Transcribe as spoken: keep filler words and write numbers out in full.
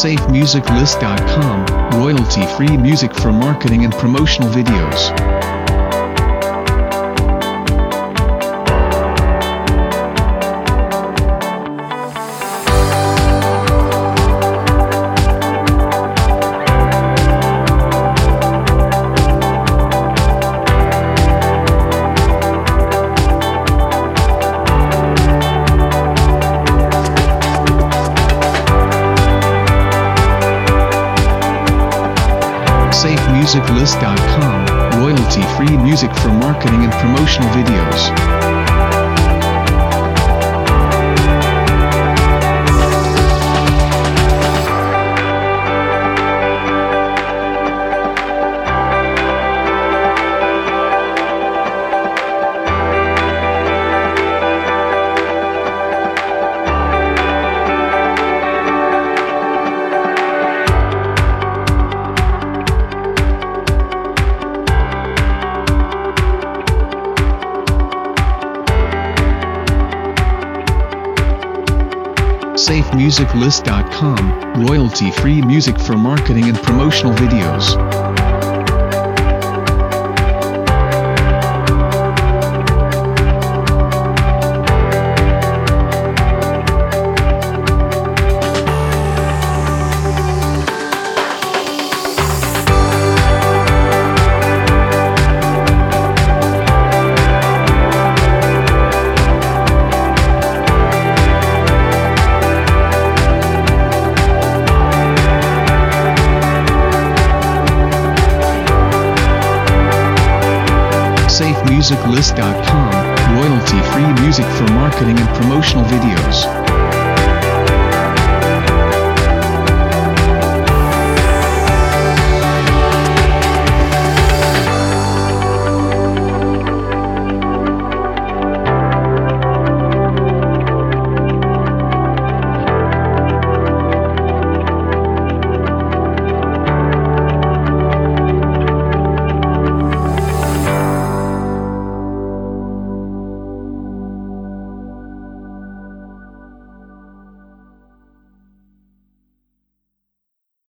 safe music list dot com, royalty-free music for marketing and promotional videos. safe music list dot com, royalty-free music for marketing and promotional videos. safe music list dot com, royalty-free music for marketing and promotional videos. safe music list dot com, royalty-free music for marketing and promotional videos.